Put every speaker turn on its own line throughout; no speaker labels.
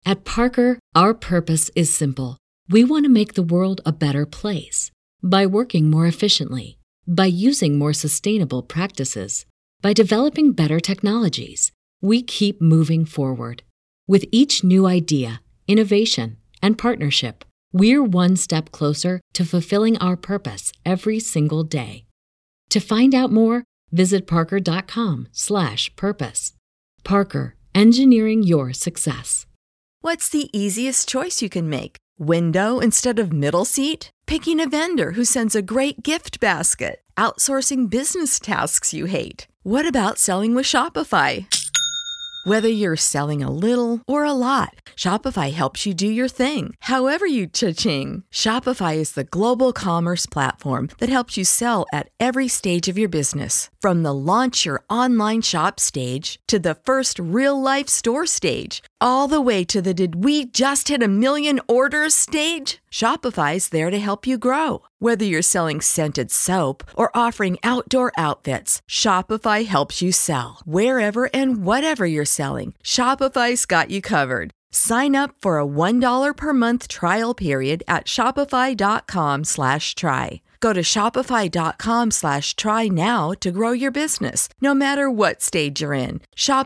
At Parker, our purpose is simple. We want to make the world a better place by working more efficiently, by using more sustainable practices, by developing better technologies. We keep moving forward. With each new idea, innovation, and partnership, we're one step closer to fulfilling our purpose every single day. To find out more, visit parker.com/purpose. Parker, engineering your success.
What's the easiest choice you can make? Window instead of middle seat? Picking a vendor who sends a great gift basket? Outsourcing business tasks you hate? What about selling with Shopify? Whether you're selling a little or a lot, Shopify helps you do your thing, however you cha-ching. Shopify is the global commerce platform that helps you sell at every stage of your business. From the launch your online shop stage to the first real-life store stage, all the way to the did we just hit a million orders stage. Shopify's there to help you grow. Whether you're selling scented soap or offering outdoor outfits, Shopify helps you sell. Wherever and whatever you're selling, Shopify's got you covered. Sign up for a $1 per month trial period at shopify.com/try. Go to shopify.com/try now to grow your business, no matter what stage you're in.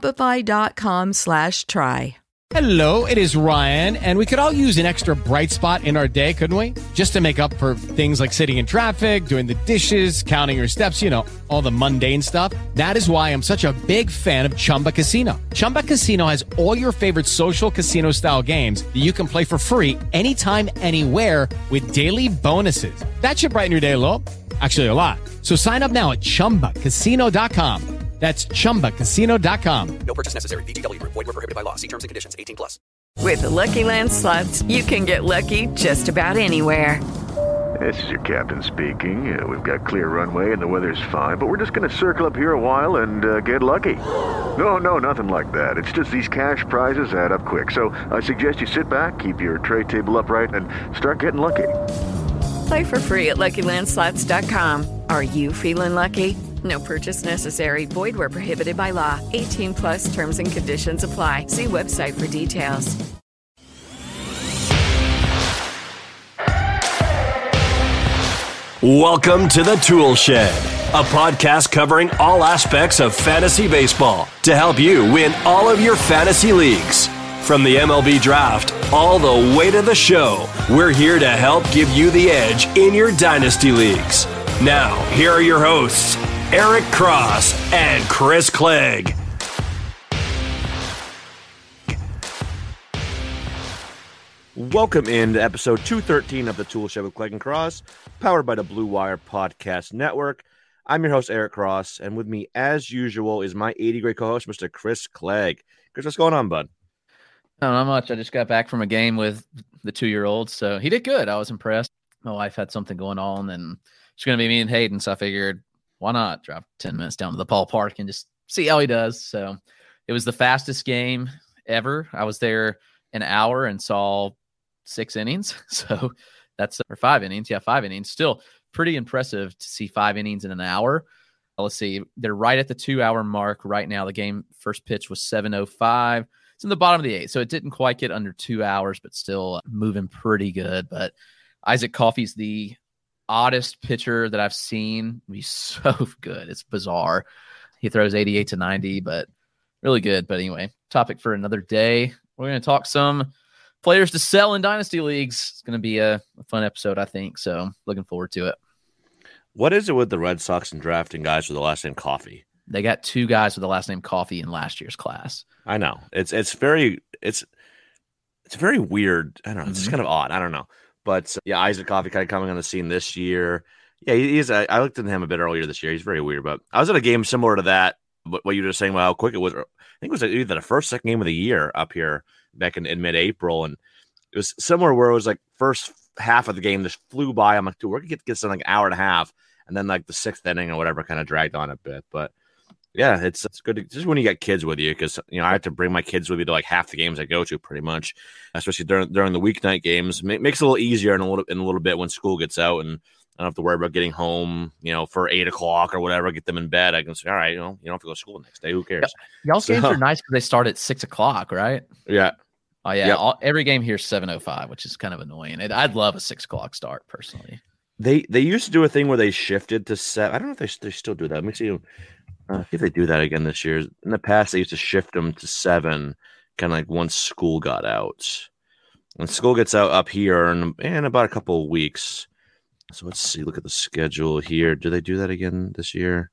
Shopify.com/try.
Hello, it is Ryan, and we could all use an extra bright spot in our day, couldn't we? Just to make up for things like sitting in traffic, doing the dishes, counting your steps, all the mundane stuff. That is why I'm such a big fan of Chumba Casino. Chumba Casino has all your favorite social casino-style games that you can play for free anytime, anywhere with daily bonuses. That should brighten your day a little. Actually, a lot. So sign up now at ChumbaCasino.com. That's ChumbaCasino.com.
No purchase necessary. VGW Group. Void where prohibited by law. See terms and conditions. 18+.
With the Lucky Land Slots, you can get lucky just about anywhere.
This is your captain speaking. We've got clear runway and the weather's fine, but we're just going to circle up here a while and get lucky. No, nothing like that. It's just these cash prizes add up quick. So I suggest you sit back, keep your tray table upright, and start getting lucky.
Play for free at LuckyLandSlots.com. Are you feeling lucky? No purchase necessary. Void where prohibited by law. 18+ terms and conditions apply. See website for details.
Welcome to the Tool Shed, a podcast covering all aspects of fantasy baseball to help you win all of your fantasy leagues. From the MLB draft all the way to the show, we're here to help give you the edge in your dynasty leagues. Now, here are your hosts, Eric Cross and Chris Clegg.
Welcome into episode 213 of the Tool Shed with Clegg and Cross, powered by the Blue Wire Podcast Network. I'm your host, Eric Cross, and with me, as usual, is my 80-grade co-host, Mr. Chris Clegg. Chris, what's going on, bud?
No, not much. I just got back from a game with the 2-year-old, so he did good. I was impressed. My wife had something going on, and it's going to be me and Hayden, so I figured, why not drop 10 minutes down to the ballpark and just see how he does. So it was the fastest game ever. I was there an hour and saw 6 innings. So that's or 5 innings. Yeah, 5 innings. Still pretty impressive to see 5 innings in an hour. Let's see. They're right at the 2-hour mark right now. The game first pitch was 7:05. It's in the bottom of the 8th, so it didn't quite get under 2 hours, but still moving pretty good. But Isaac Coffey's the oddest pitcher that I've seen. He's so good. It's bizarre. He throws 88 to 90, but really good. But anyway, topic for another day. We're going to talk some players to sell in dynasty leagues. It's going to be a fun episode, I think. So looking forward to it.
What is it with the Red Sox and drafting guys with the last name Coffey?
They got 2 guys with the last name Coffey in last year's class.
I know. It's very weird. I don't know. It's just kind of odd. I don't know. But yeah, Isaac Coffey kind of coming on the scene this year. Yeah, he's. I looked at him a bit earlier this year. He's very weird. But I was at a game similar to that. What you were just saying about how quick it was. I think it was either the first, second game of the year up here back in mid-April, and it was similar where it was like first half of the game just flew by. I'm like, dude, we're gonna get in like an hour and a half, and then like the 6th inning or whatever kind of dragged on a bit. But yeah, it's good just when you got kids with you, because I have to bring my kids with me to like half the games I go to pretty much, especially during the weeknight games. Makes it a little easier in a little bit when school gets out, and I don't have to worry about getting home, for 8 o'clock or whatever. Get them in bed. I can say, all right, you don't have to go to school the next day. Who cares?
Y'all's games are nice because they start at 6 o'clock, right?
Yeah.
Oh yeah,
Yep.
every game here is 7:05, which is kind of annoying. I'd love a 6 o'clock start personally.
They used to do a thing where they shifted to 7. I don't know if they still do that. Let me see if they do that again this year. In the past, they used to shift them to 7, kind of like once school got out. And school gets out up here in about a couple of weeks. So let's see. Look at the schedule here. Do they do that again this year?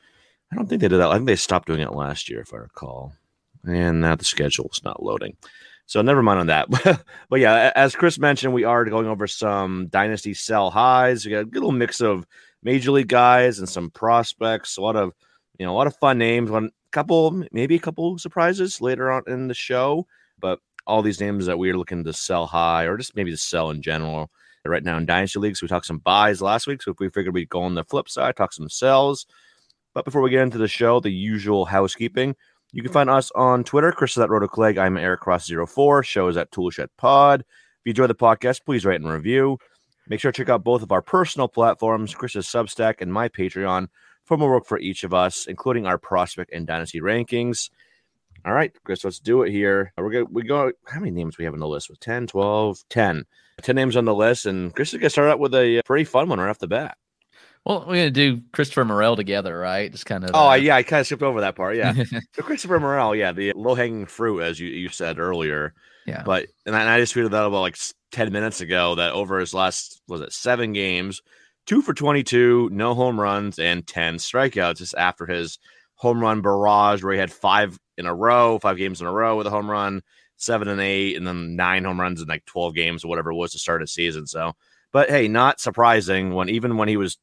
I don't think they did that. I think they stopped doing it last year, if I recall. And now the schedule is not loading. So never mind on that. But yeah, as Chris mentioned, we are going over some dynasty sell highs. We got a little mix of major league guys and some prospects. A lot of fun names. Maybe a couple surprises later on in the show. But all these names that we're looking to sell high, or just maybe to sell in general. Right now in dynasty leagues, we talked some buys last week. So if we figured we'd go on the flip side, talk some sells. But before we get into the show, the usual housekeeping. You can find us on Twitter. Chris is at RotoClegg. I'm Eric Cross04. Show is at Toolshed Pod. If you enjoy the podcast, please rate and review. Make sure to check out both of our personal platforms, Chris's Substack and my Patreon, for more work for each of us, including our prospect and dynasty rankings. All right, Chris, let's do it here. We go. How many names we have on the list? With 10, 12, 10. 10 names on the list, and Chris is going to start out with a pretty fun one right off the bat.
Well, we're going to do Christopher Morel together, right? Just kind of.
Yeah, I kind of skipped over that part. Yeah. So Christopher Morel, the low-hanging fruit, as you said earlier.
Yeah.
But, and I just tweeted that about like 10 minutes ago, that over his last, 7 games, 2 for 22, no home runs, and 10 strikeouts just after his home run barrage where he had 5 games in a row with a home run, 7 and 8, and then 9 home runs in like 12 games or whatever it was to start a season. So, but hey, not surprising even when he was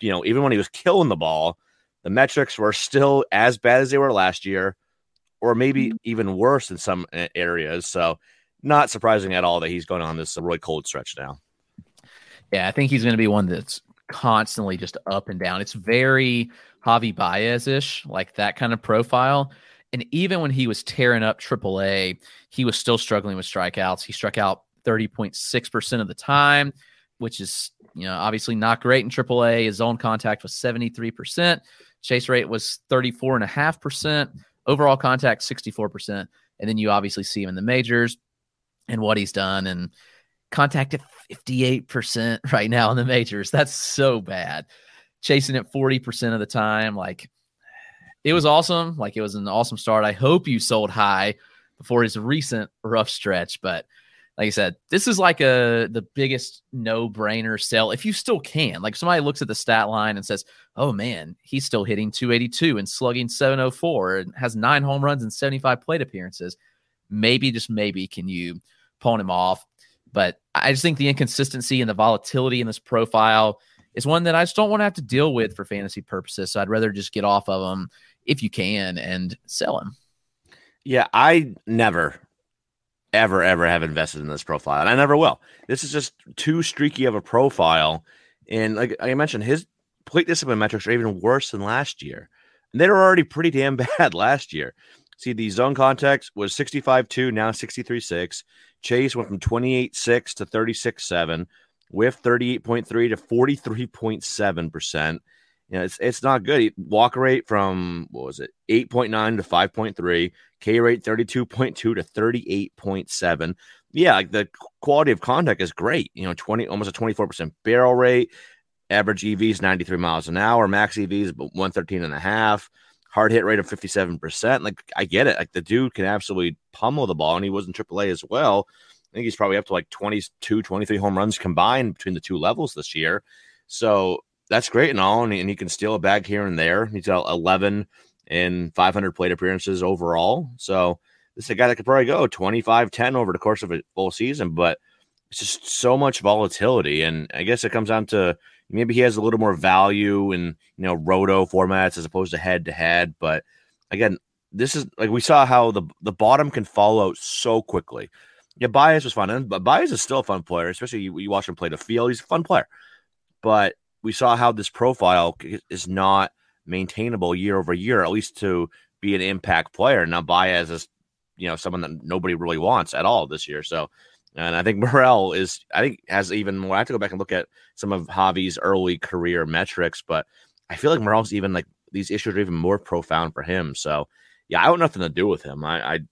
killing the ball, the metrics were still as bad as they were last year, or maybe even worse in some areas. So not surprising at all that he's going on this really cold stretch now.
Yeah, I think he's going to be one that's constantly just up and down. It's very Javi Baez-ish, like that kind of profile. And even when he was tearing up AAA, he was still struggling with strikeouts. He struck out 30.6% of the time, which is, obviously not great in AAA. His zone contact was 73%. Chase rate was 34.5%. Overall contact, 64%. And then you obviously see him in the majors and what he's done. And contact at 58% right now in the majors. That's so bad. Chasing it 40% of the time. Like, it was awesome. Like, it was an awesome start. I hope you sold high before his recent rough stretch. But like I said, this is like the biggest no-brainer sell if you still can. Like, somebody looks at the stat line and says, oh, man, he's still hitting 282 and slugging 704 and has 9 home runs and 75 plate appearances. Maybe, just maybe, can you pawn him off? But I just think the inconsistency and the volatility in this profile is one that I just don't want to have to deal with for fantasy purposes. So I'd rather just get off of him if you can and sell him.
Yeah, I never ever have invested in this profile, and I never will. This is just too streaky of a profile, and like I mentioned, his plate discipline metrics are even worse than last year, and they were already pretty damn bad last year. See, the zone contact was 65.2, now 63.6. Chase went from 28.6 to 36.7, whiff 38.3 to 43.7%. It's not good. Walk rate from 8.9 to 5.3, K rate 32.2 to 38.7. Yeah, like the quality of contact is great. Almost a 24% barrel rate. Average EV is 93 miles an hour. Max EV is 113.5. Hard hit rate of 57%. Like, I get it. Like, the dude can absolutely pummel the ball, and he was in AAA as well. I think he's probably up to like 22, 23 home runs combined between the two levels this year. So that's great and all, and he can steal a bag here and there. He's got 11 and 500 plate appearances overall. So this is a guy that could probably go 25-10 over the course of a full season, but it's just so much volatility. And I guess it comes down to maybe he has a little more value in, roto formats as opposed to head-to-head. But again, this is like we saw how the bottom can fall out so quickly. Yeah, Baez was fun, but Baez is still a fun player, especially you watch him play the field. He's a fun player. But we saw how this profile is not maintainable year over year, at least to be an impact player. Now Baez is, someone that nobody really wants at all this year. So, and I think Morel has even more. I have to go back and look at some of Javi's early career metrics, but I feel like Morel's even like these issues are even more profound for him. So, yeah, I want nothing to do with him.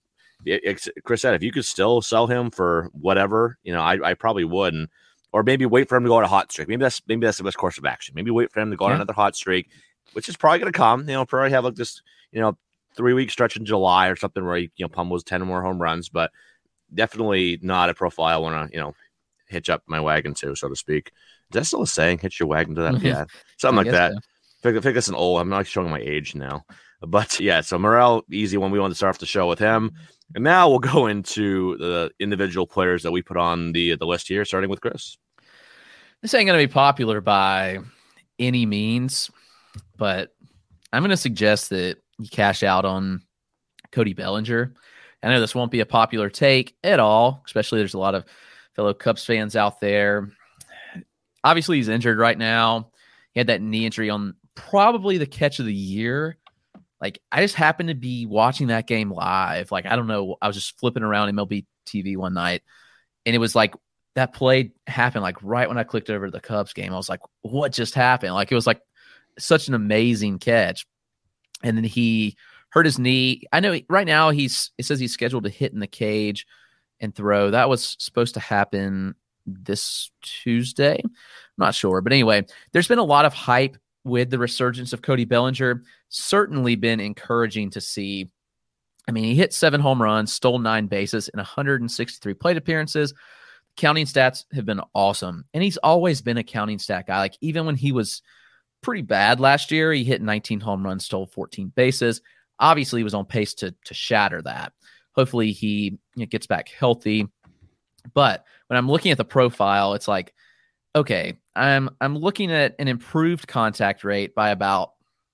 Chris said, if you could still sell him for whatever, I probably would, or maybe wait for him to go on a hot streak. Maybe that's the best course of action. Maybe wait for him to go on another hot streak, which is probably going to come. Probably have like this, 3-week stretch in July or something where he pummels 10 more home runs, but definitely not a profile I want to hitch up my wagon to, so to speak. Is that still a saying? Hitch your wagon to that? Yeah, something like that. So. I think that's an old. I'm not showing my age now, but yeah. So Morel, easy one. We wanted to start off the show with him, and now we'll go into the individual players that we put on the list here, starting with Chris.
This ain't going to be popular by any means, but I'm going to suggest that you cash out on Cody Bellinger. I know this won't be a popular take at all, especially there's a lot of fellow Cubs fans out there. Obviously, he's injured right now. He had that knee injury on probably the catch of the year. Like, I just happened to be watching that game live. Like, I don't know. I was just flipping around MLB TV one night, and it was like that play happened like right when I clicked over to the Cubs game. I was like, what just happened? Like, it was like such an amazing catch. And then he hurt his knee. I know right now it says he's scheduled to hit in the cage and throw. That was supposed to happen this Tuesday. I'm not sure. But anyway, there's been a lot of hype with the resurgence of Cody Bellinger. Certainly been encouraging to see. I mean, he hit 7 home runs, stole 9 bases in 163 plate appearances. Counting stats have been awesome. And he's always been a counting stat guy. Like, even when he was pretty bad last year, he hit 19 home runs, stole 14 bases. Obviously, he was on pace to shatter that. Hopefully, he gets back healthy. But when I'm looking at the profile, it's like, okay, I'm looking at an improved contact rate by about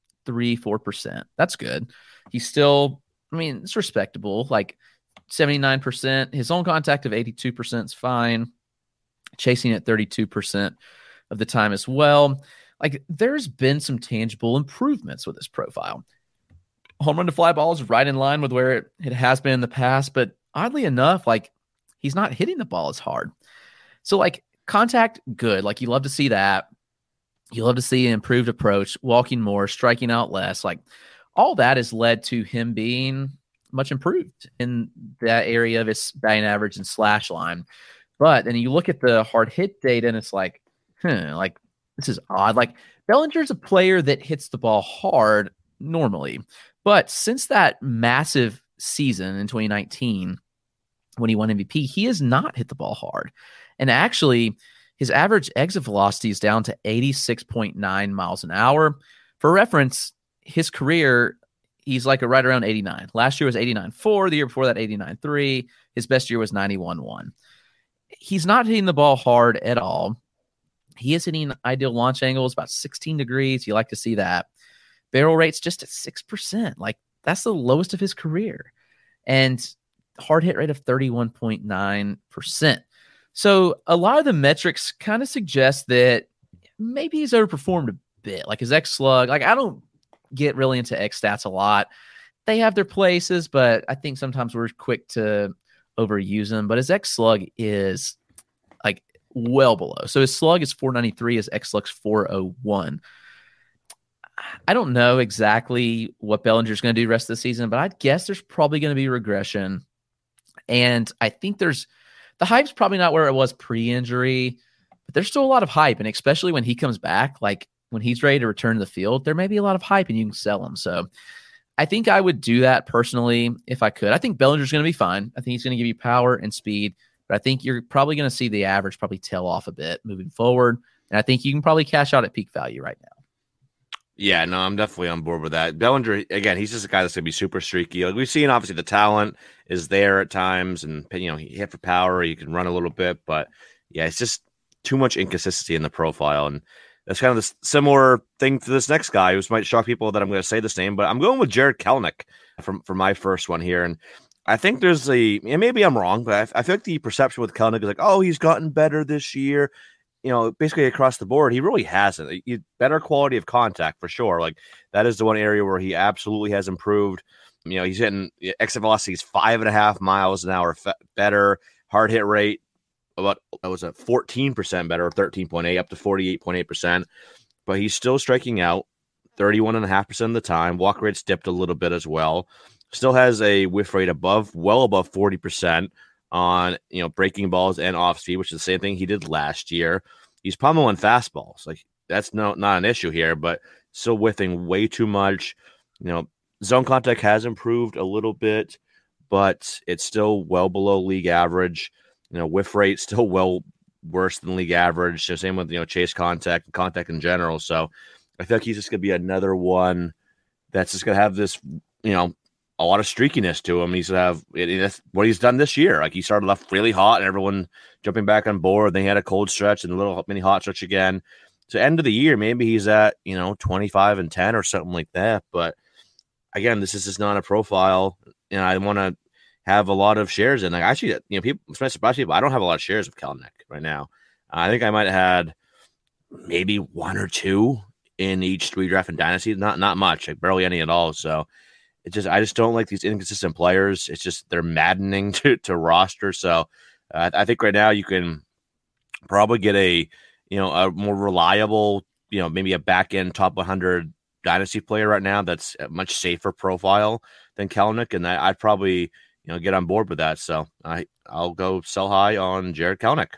3-4%. That's good. He's still, I mean, it's respectable. Like 79%. His own contact of 82% is fine. Chasing at 32% of the time as well. Like, there's been some tangible improvements with this profile. Home run to fly ball is right in line with where it has been in the past, but oddly enough, like, he's not hitting the ball as hard. So, like, contact, good. Like, you love to see that. You love to see an improved approach, walking more, striking out less. Like, all that has led to him being much improved in that area of his batting average and slash line. But then you look at the hard hit data, and it's like, like, this is odd. Like, Bellinger's a player that hits the ball hard normally. But since that massive season in 2019, when he won MVP, he has not hit the ball hard. And actually, his average exit velocity is down to 86.9 miles an hour. For reference, his career, he's like right around 89. Last year was 89.4. The year before that, 89.3. His best year was 91.1. He's not hitting the ball hard at all. He is hitting ideal launch angles, about 16 degrees. You like to see that. Barrel rate's just at 6%. Like, that's the lowest of his career. And hard hit rate of 31.9%. So a lot of the metrics kind of suggest that maybe he's overperformed a bit. Like, his X slug, like, I don't get really into X stats a lot. They have their places, but I think sometimes we're quick to overuse them. But his X slug is like well below. So his slug is 493, his X slug's 401. I don't know exactly what Bellinger's going to do the rest of the season, but I'd guess there's probably going to be regression. And I think the hype's probably not where it was pre-injury, but there's still a lot of hype. And especially when he comes back, like when he's ready to return to the field, there may be a lot of hype and you can sell him. So I think I would do that personally if I could. I think Bellinger's going to be fine. I think he's going to give you power and speed, but I think you're probably going to see the average probably tail off a bit moving forward. And I think you can probably cash out at peak value right now.
Yeah, no, I'm definitely on board with that. Bellinger, again, he's just a guy that's going to be super streaky. Like, we've seen, obviously, the talent is there at times, and, he hit for power, you can run a little bit, but, yeah, it's just too much inconsistency in the profile, and that's kind of the similar thing to this next guy, who might shock people that I'm going to say this name, but I'm going with Jarred Kelenic for my first one here, and I think there's and maybe I'm wrong, but I feel like the perception with Kelenic is like, oh, he's gotten better this year. Basically across the board, he really hasn't. Better quality of contact for sure. Like, that is the one area where he absolutely has improved. He's hitting exit velocity is 5.5 miles an hour better. Hard hit rate about 14% better, 13.8 up to 48.8%. But he's still striking out 31.5% of the time. Walk rate's dipped a little bit as well. Still has a whiff rate well above 40% on, breaking balls and off speed, which is the same thing he did last year. He's pummeling fastballs. Like, that's not an issue here, but still whiffing way too much. Zone contact has improved a little bit, but it's still well below league average. Whiff rate still well worse than league average. So same with, chase contact and contact in general. So I feel like he's just going to be another one that's just going to have this, a lot of streakiness to him. He's going to have that's what he's done this year. Like, he started off really hot and everyone jumping back on board. Then he had a cold stretch and a little mini hot stretch again. So end of the year, maybe he's at, 25-10 or something like that. But again, this is just not a profile. I want to have a lot of shares in. Like, actually, people, surprise people, I don't have a lot of shares of Kelenic right now. I think I might have had maybe one or two in each redraft and dynasty. Not much, like barely any at all. So I just don't like these inconsistent players. It's just, they're maddening to roster. So I think right now you can probably get a more reliable, maybe a back end top 100 dynasty player right now. That's a much safer profile than Kelenic. And I'd probably, get on board with that. So I'll go sell high on Jarred Kelenic.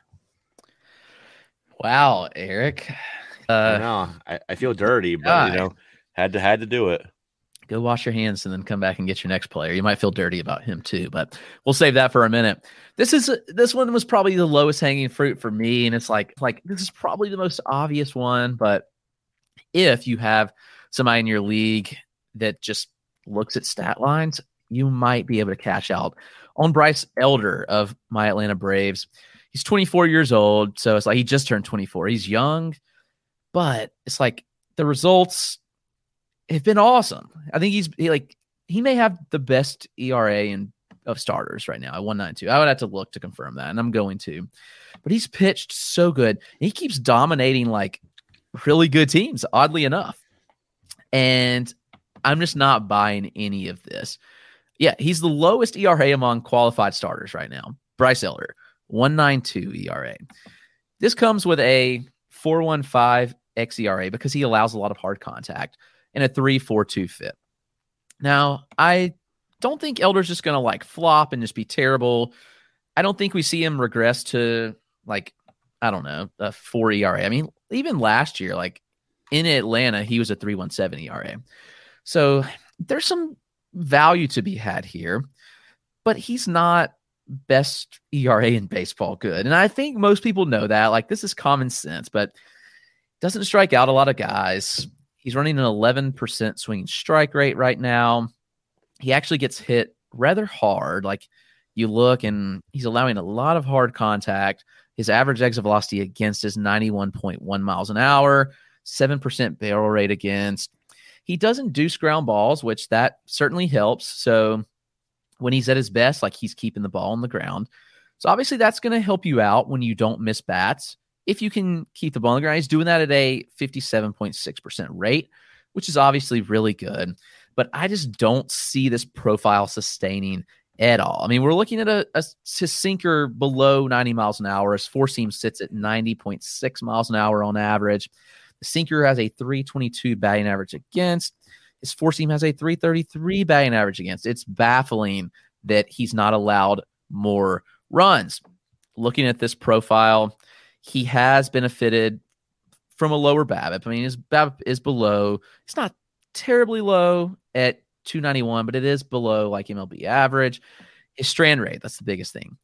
Wow, Eric.
I know. I feel dirty, but had to do it.
Go wash your hands and then come back and get your next player. You might feel dirty about him too, but we'll save that for a minute. This one was probably the lowest hanging fruit for me, and it's like this is probably the most obvious one. But if you have somebody in your league that just looks at stat lines, you might be able to cash out on Bryce Elder of my Atlanta Braves. He's 24 years old, so it's like he just turned 24. He's young, but it's like the results have been awesome. I think he may have the best ERA of starters right now at 1.92. I would have to look to confirm that, and I'm going to. But he's pitched so good. He keeps dominating like really good teams, oddly enough. And I'm just not buying any of this. Yeah, he's the lowest ERA among qualified starters right now. Bryce Elder, 1.92 ERA. This comes with a 4.15 xERA because he allows a lot of hard contact and a 3.42 FIP. Now, I don't think Elder's just going to like flop and just be terrible. I don't think we see him regress to a 4 ERA. I mean, even last year, like in Atlanta, he was a 3.17 ERA. So there's some value to be had here, but he's not best ERA in baseball good. And I think most people know that. Like, this is common sense, but doesn't strike out a lot of guys. He's running an 11% swinging strike rate right now. He actually gets hit rather hard. Like, you look and he's allowing a lot of hard contact. His average exit velocity against is 91.1 miles an hour, 7% barrel rate against. He doesn't deuce ground balls, which that certainly helps. So when he's at his best, like, he's keeping the ball on the ground. So obviously that's going to help you out when you don't miss bats. If you can keep the ball on the ground, he's doing that at a 57.6% rate, which is obviously really good. But I just don't see this profile sustaining at all. I mean, we're looking at his sinker below 90 miles an hour. His four seam sits at 90.6 miles an hour on average. The sinker has a 322 batting average against. His four seam has a 333 batting average against. It's baffling that he's not allowed more runs. Looking at this profile, he has benefited from a lower BABIP. I mean, his BABIP is below. It's not terribly low at 291, but it is below like MLB average. His strand rate, that's the biggest thing,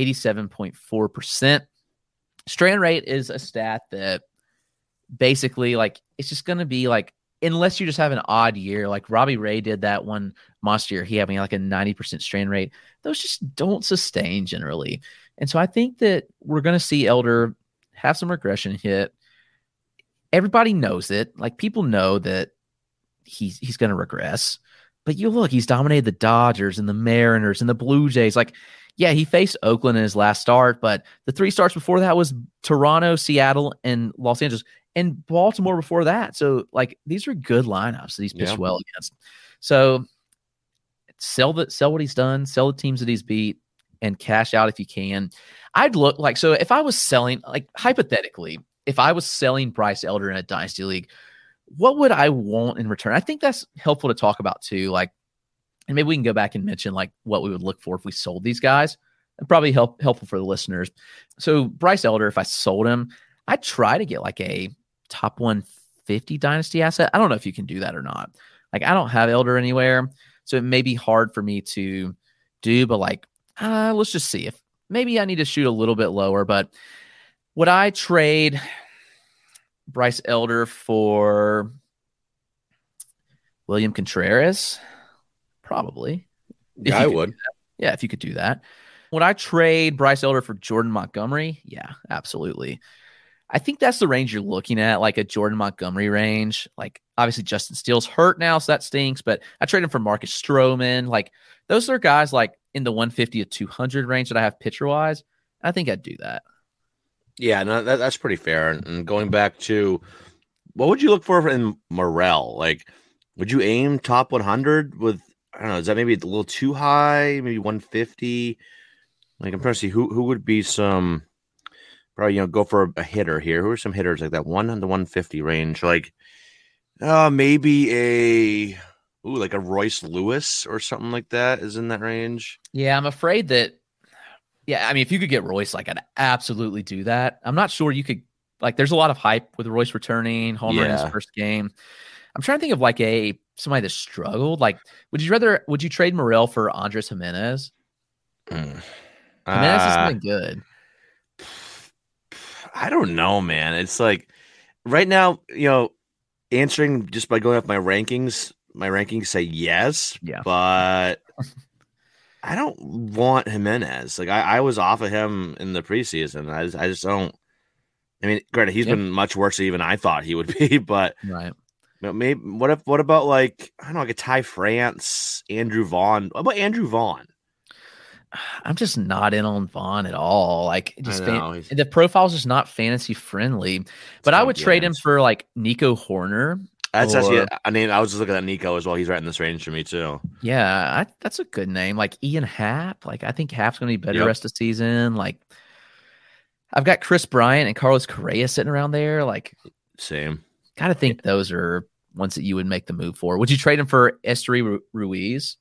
87.4%. Strand rate is a stat that basically, like, it's just going to be like, unless you just have an odd year, like Robbie Ray did that one monster year, he having like a 90% strand rate, those just don't sustain generally. And so I think that we're going to see Elder have some regression hit. Everybody knows it. Like, people know that he's going to regress. But you look, he's dominated the Dodgers and the Mariners and the Blue Jays. Like, yeah, he faced Oakland in his last start, but the three starts before that was Toronto, Seattle, and Los Angeles, and Baltimore before that. So, like, these are good lineups that he's pitched well against. So sell what he's done, sell the teams that he's beat, and cash out if you can. I'd look like, so if I was selling, like, hypothetically, if I was selling Bryce Elder in a dynasty league, what would I want in return? I think that's helpful to talk about too. Like, And maybe we can go back and mention like what we would look for if we sold these guys. And probably helpful for the listeners. So Bryce Elder, if I sold him, I'd try to get like a top 150 dynasty asset. I don't know if you can do that or not. Like I don't have Elder anywhere, so it may be hard for me to do, but like, let's just see if maybe I need to shoot a little bit lower. But would I trade Bryce Elder for William Contreras? Probably.
Yeah, I would.
Yeah, if you could do that. Would I trade Bryce Elder for Jordan Montgomery? Yeah, absolutely. I think that's the range you're looking at, like a Jordan Montgomery range. Like, obviously, Justin Steele's hurt now, so that stinks. But I trade him for Marcus Stroman. Like, those are guys like in the 150 to 200 range that I have pitcher-wise. I think I'd do that.
Yeah, no, that's pretty fair. And going back to, what would you look for in Morel? Like, would you aim top 100 with, I don't know, is that maybe a little too high? Maybe 150? Like, I'm trying to see who would be some, probably, go for a hitter here. Who are some hitters like that 1 to 150 range? Like, maybe like a Royce Lewis or something like that is in that range.
Yeah, I'm afraid that, I mean, if you could get Royce, like, I'd absolutely do that. I'm not sure you could, like, there's a lot of hype with Royce returning, homer in his first game. I'm trying to think of like somebody that struggled. Like, would you trade Morel for Andres Jimenez? Jimenez has been good.
I don't know, man. It's like right now, answering just by going off my rankings say yes, but I don't want Jimenez. Like I was off of him in the preseason. I just don't. I mean, granted, he's been much worse than even I thought he would be, but
right.
Maybe what about like, I don't know, like a Ty France, Andrew Vaughn? What about Andrew Vaughn?
I'm just not in on Vaughn at all. Like, just the profile's just not fantasy friendly. But I would trade him for like Nico Horner.
That's actually, I mean, I was just looking at Nico as well. He's right in this range for me too.
Yeah, that's a good name. Like Ian Happ. Like, I think Happ's going to be better rest of the season. Like, I've got Chris Bryant and Carlos Correa sitting around there. Like,
same.
Gotta think those are ones that you would make the move for. Would you trade him for Esteury Ruiz?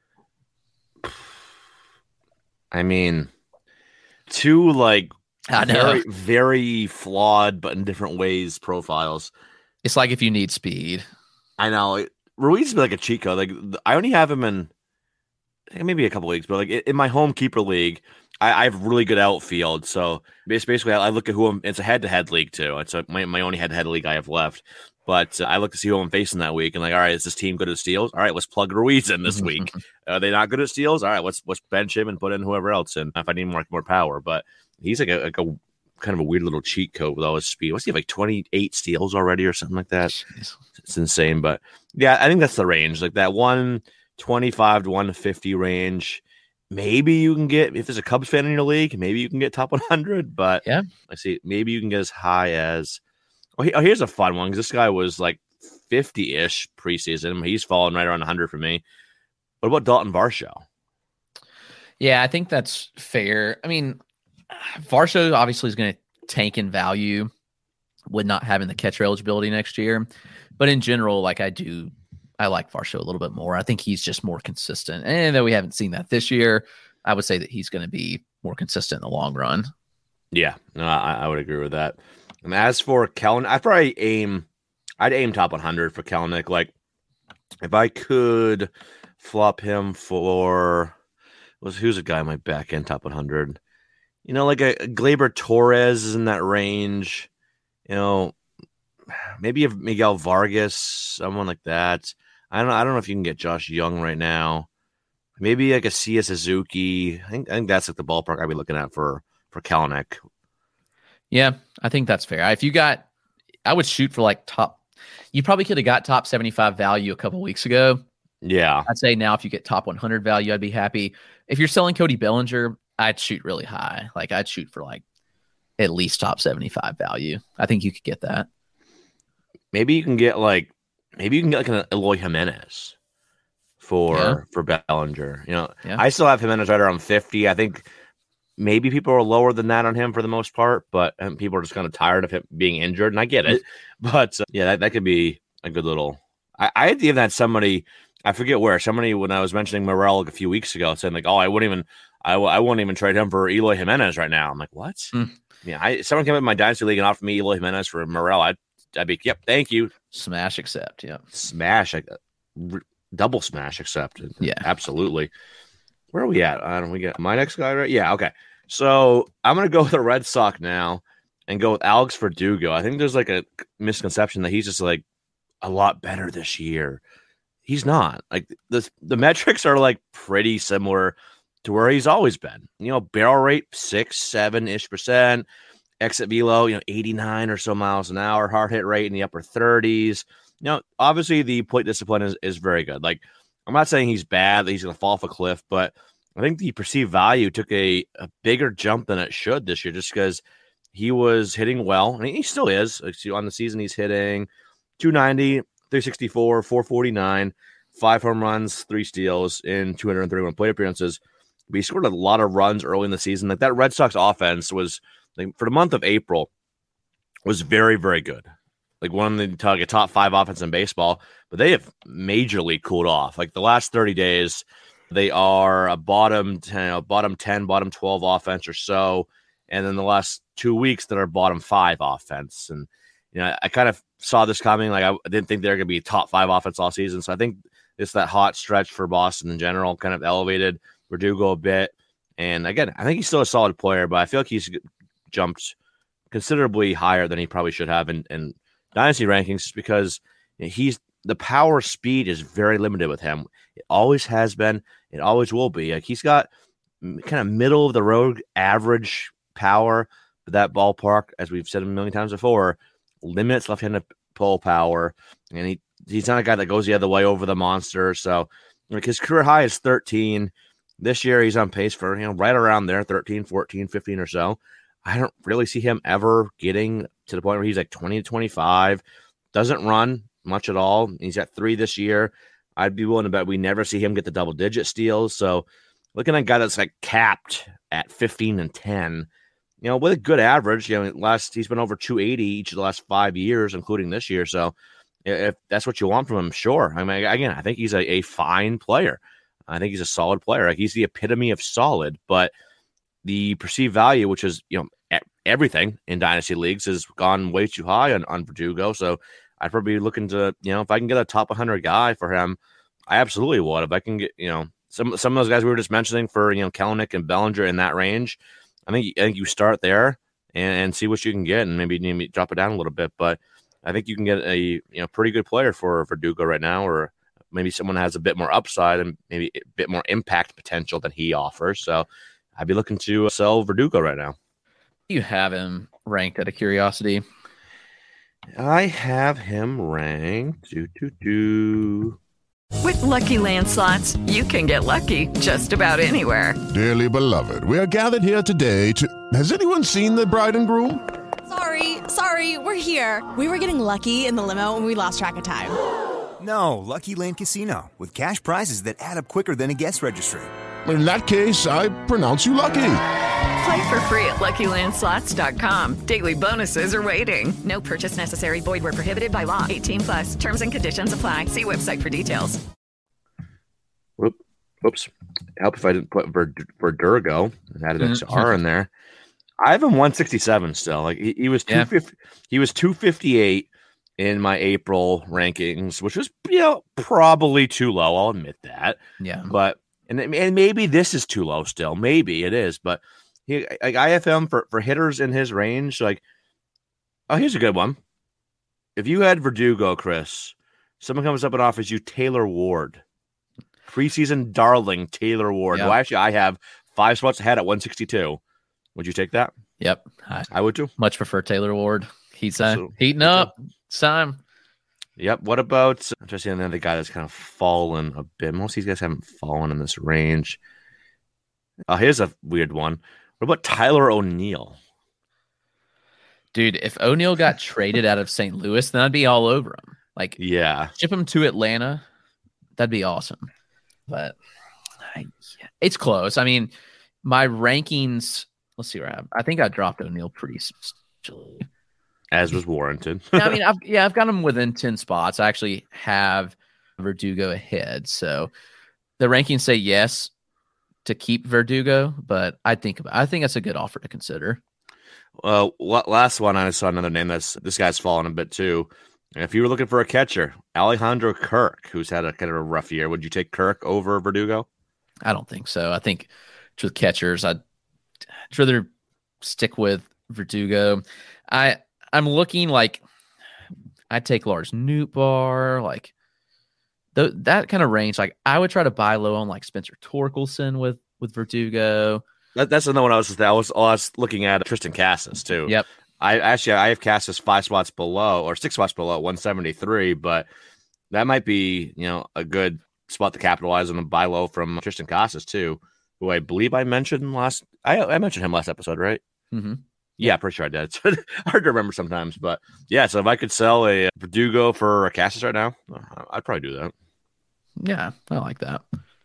I mean, two like
very,
very flawed, but in different ways profiles.
It's like if you need speed.
I know. Ruiz is like a cheat code. Like I only have him in maybe a couple leagues, but like in my home keeper league, I have really good outfield. So basically, I look at it's a head-to-head league too. It's my only head-to-head league I have left. But I look to see who I'm facing that week, and like, all right, is this team good at steals? All right, let's plug Ruiz in this week. Are they not good at steals? All right, let's bench him and put in whoever else in if I need more power. But he's like a kind of a weird little cheat code with all his speed. What's he have, like 28 steals already or something like that? Jeez. It's insane. But yeah, I think that's the range, like that 125 to 150 range. Maybe you can get, if there's a Cubs fan in your league, maybe you can get top 100. But
yeah,
I see. Maybe you can get as high as. Here's a fun one because this guy was like 50-ish preseason. He's falling right around 100 for me. What about Dalton Varsho?
Yeah, I think that's fair. I mean, Varsho obviously is going to tank in value with not having the catcher eligibility next year. But in general, like I like Varsho a little bit more. I think he's just more consistent. And though we haven't seen that this year, I would say that he's going to be more consistent in the long run.
Yeah, no, I would agree with that. And as for Kelenic, I'd aim top 100 for Kelenic. Like, if I could flop him for, who's a guy in my back end top 100? Like a Gleyber Torres is in that range. Maybe a Miguel Vargas, someone like that. I don't know if you can get Josh Young right now. Maybe like a Sia Suzuki. I think that's like the ballpark I'd be looking at for Kelenic.
Yeah, I think that's fair. I would shoot for like you probably could have got top 75 value a couple weeks ago.
Yeah.
I'd say now if you get top 100 value, I'd be happy. If you're selling Cody Bellinger, I'd shoot really high. Like I'd shoot for like at least top 75 value. I think you could get that.
Maybe you can get like an Eloy Jimenez for Bellinger. I still have Jimenez right around 50. I think maybe people are lower than that on him for the most part, but people are just kind of tired of him being injured, and I get it. But that could be a good little. I had even had somebody. I forget where somebody, when I was mentioning Morel a few weeks ago, said like, "Oh, I wouldn't even trade him for Eloy Jimenez right now." I'm like, "What?" Yeah, someone came up in my dynasty league and offered me Eloy Jimenez for Morel. I'd be, yep, thank you.
Smash accept. Yeah,
smash, double smash accept.
Yeah,
absolutely. Where are we at? I don't. We get my next guy right. Yeah, okay. So I'm gonna go with the Red Sox now and go with Alex Verdugo. I think there's like a misconception that he's just like a lot better this year. He's not. Like the metrics are like pretty similar to where he's always been. Barrel rate 6-7% exit velo, 89 or so miles an hour, hard hit rate in the upper 30s. Obviously the plate discipline is very good. Like, I'm not saying he's bad, that he's going to fall off a cliff, but I think the perceived value took a bigger jump than it should this year, just because he was hitting well. I mean, he still is. Like, on the season, he's hitting 290, 364, 449, 5 home runs, 3 steals in 231 plate appearances. But he scored a lot of runs early in the season. Like, that Red Sox offense was, like, for the month of April, was very, very good. Like, one of the top 5 offense in baseball, but they have majorly cooled off. Like, the last 30 days, they are a bottom 10, bottom 12 offense or so. And then the last 2 weeks, that are bottom 5 offense. And, I kind of saw this coming. Like, I didn't think they're going to be top 5 offense all season. So I think it's that hot stretch for Boston in general kind of elevated Verdugo a bit. And again, I think he's still a solid player, but I feel like he's jumped considerably higher than he probably should have in dynasty rankings, just because the power speed is very limited with him. It always has been. It always will be. Like, he's got kind of middle of the road average power, but that ballpark, as we've said a million times before, limits left-handed pull power, and he's not a guy that goes the other way over the monster. So, like, his career high is 13. This year he's on pace for right around there, 13, 14, 15 or so. I don't really see him ever getting to the point where he's like 20 to 25. Doesn't run much at all. He's at 3 this year. I'd be willing to bet we never see him get the double-digit steals. So, looking at a guy that's like capped at 15 and 10. With a good average, he's been over 280 each of the last 5 years, including this year. So if that's what you want from him, sure. I mean, again, I think he's a fine player. I think he's a solid player. Like, he's the epitome of solid, but the perceived value, which is, everything in dynasty leagues, has gone way too high on Verdugo. So I'd probably be looking to, if I can get a top 100 guy for him, I absolutely would. If I can get, some of those guys we were just mentioning for, Kelenic and Bellinger in that range, I think you start there and see what you can get, and maybe drop it down a little bit. But I think you can get a pretty good player for Verdugo right now, or maybe someone has a bit more upside and maybe a bit more impact potential than he offers. So I'd be looking to sell Verdugo right now.
You have him ranked out of curiosity?
I have him ranked.
With Lucky Land Slots, you can get lucky just about anywhere.
Dearly beloved, we are gathered here today to... Has anyone seen the bride and groom?
Sorry, we're here. We were getting lucky in the limo and we lost track of time.
No, Lucky Land Casino, with cash prizes that add up quicker than a guest registry.
In that case, I pronounce you lucky.
Play for free at LuckyLandSlots.com. Daily bonuses are waiting. No purchase necessary. Void where prohibited by law. 18+. Terms and conditions apply. See website for details.
Whoops. Help if I didn't put Verdugo and added XR in there. I have him 167 still. Like, he was 250. He was 258 in my April rankings, which was probably too low. I'll admit that.
Yeah.
But and maybe this is too low still. Maybe it is, but I have him for hitters in his range. Like, here's a good one. If you had Verdugo, Chris, someone comes up and offers you Taylor Ward, preseason darling Taylor Ward.
Yep.
Well, actually, I have 5 spots ahead at 162. Would you take that?
Yep.
I would too.
Much prefer Taylor Ward. Heating up. It's time.
Yep. What about, I'm just seeing another guy that's kind of fallen a bit. Most of these guys haven't fallen in this range. Here's a weird one. What about Tyler O'Neill?
Dude, if O'Neill got traded out of St. Louis, then I'd be all over him. Like,
yeah,
ship him to Atlanta. That'd be awesome. But it's close. I mean, my rankings, let's see where I am. I think I dropped O'Neill pretty substantially.
As was warranted.
I mean, I've got him within 10 spots. I actually have Verdugo ahead. So the rankings say yes to keep Verdugo, but I think that's a good offer to consider.
Last one, I saw another name this guy's fallen a bit too. And if you were looking for a catcher, Alejandro Kirk, who's had a kind of a rough year, would you take Kirk over Verdugo?
I don't think so. I think with catchers, I'd rather stick with Verdugo. I'm looking like I'd take Lars Nootbaar, like that kind of range. Like I would try to buy low on like Spencer Torkelson with Verdugo.
That's another one I was looking at Tristan Casas too.
Yep.
I have Casas 5 spots below or 6 spots below 173, but that might be, a good spot to capitalize on a buy low from Tristan Casas too, who I believe I mentioned I mentioned him last episode, right?
Mm-hmm.
Yeah, pretty sure I did. It's hard to remember sometimes, but yeah. So if I could sell a Verdugo for a Casas right now, I'd probably do that.
Yeah, I like that.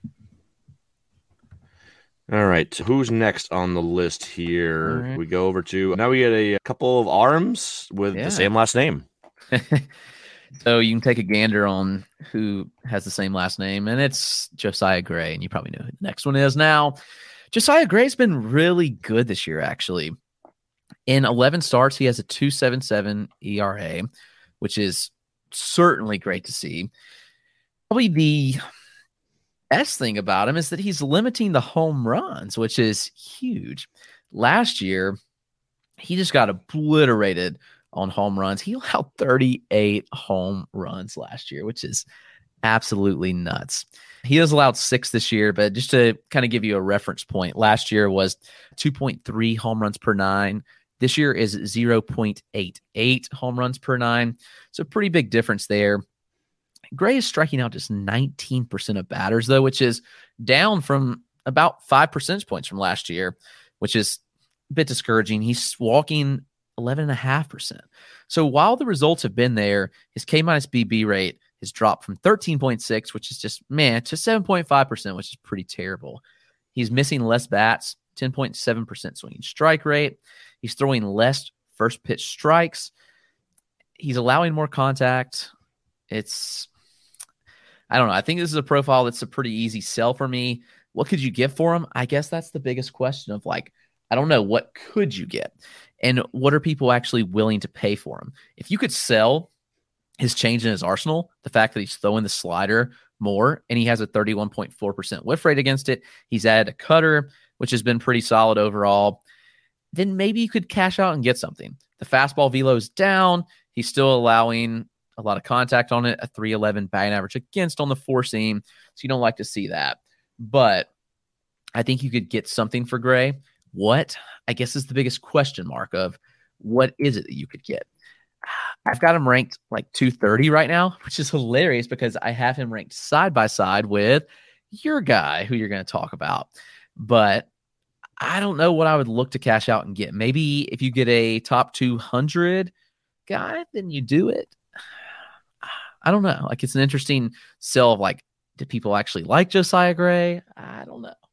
All right, who's next on the list here? Right. We go over to now. We get a couple of arms with the same last name.
So you can take a gander on who has the same last name, and it's Josiah Gray, and you probably know who the next one is now. Josiah Gray's been really good this year, actually. In 11 starts, he has a 2.77 ERA, which is certainly great to see. Probably the best thing about him is that he's limiting the home runs, which is huge. Last year, he just got obliterated on home runs. He allowed 38 home runs last year, which is absolutely nuts. He has allowed 6 this year, but just to kind of give you a reference point, last year was 2.3 home runs per 9. This year is 0.88 home runs per 9. So pretty big difference there. Gray is striking out just 19% of batters, though, which is down from about 5 percentage points from last year, which is a bit discouraging. He's walking 11.5%. So while the results have been there, his K-minus BB rate has dropped from 13.6, which is just, to 7.5%, which is pretty terrible. He's missing less bats, 10.7% swinging strike rate. He's throwing less first pitch strikes. He's allowing more contact. I don't know. I think this is a profile that's a pretty easy sell for me. What could you get for him? I guess that's the biggest question of I don't know. What could you get? And what are people actually willing to pay for him? If you could sell his change in his arsenal, the fact that he's throwing the slider more and he has a 31.4% whiff rate against it, he's added a cutter, which has been pretty solid overall, then maybe you could cash out and get something. The fastball velo is down. He's still allowing a lot of contact on it, a 311 batting average against on the 4-seam. So you don't like to see that. But I think you could get something for Gray. What, I guess, is the biggest question mark of what is it that you could get? I've got him ranked 230 right now, which is hilarious because I have him ranked side by side with your guy who you're going to talk about. But I don't know what I would look to cash out and get. Maybe if you get a top 200 guy, then you do it. I don't know. It's an interesting sell of do people actually like Josiah Gray? I don't know.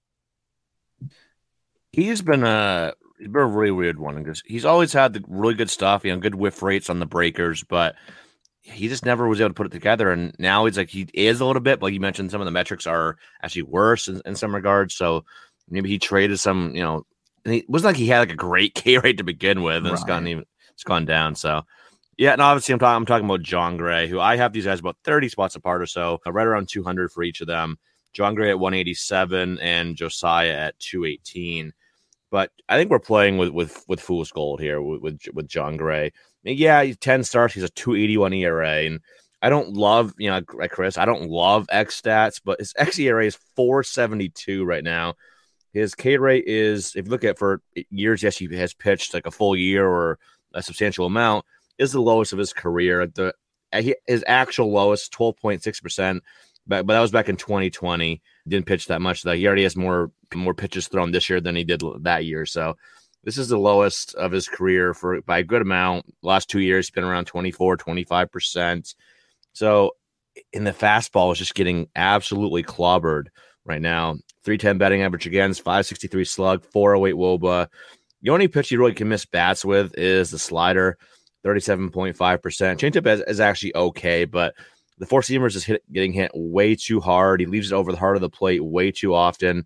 He's been a really weird one because he's always had the really good stuff, good whiff rates on the breakers, but he just never was able to put it together. And now he is a little bit, but like you mentioned, some of the metrics are actually worse in some regards. So maybe he traded some, and it wasn't like he had a great K rate to begin with, and right. It's gone down. So. Yeah, and obviously I'm talking about Jon Gray, who I have these guys about 30 spots apart or so, right around 200 for each of them. Jon Gray at 187 and Josiah at 218. But I think we're playing with fool's gold here with Jon Gray. Yeah, he's 10 starts. He's a 281 ERA, and I don't love like Chris. I don't love X stats, but his X ERA is 4.72 right now. His K rate is, if you look at for years, yes, he has pitched a full year or a substantial amount. Is the lowest of his career. His actual lowest, 12.6%, but that was back in 2020. Didn't pitch that much. He already has more pitches thrown this year than he did that year. So this is the lowest of his career by a good amount. Last 2 years, he's been around 24, 25%. So in the fastball, is just getting absolutely clobbered right now. 310 batting average against, 563 slug, 408 WOBA. The only pitch you really can miss bats with is the slider. 37.5%. Changeup is actually okay, but the four seamers is getting hit way too hard. He leaves it over the heart of the plate way too often,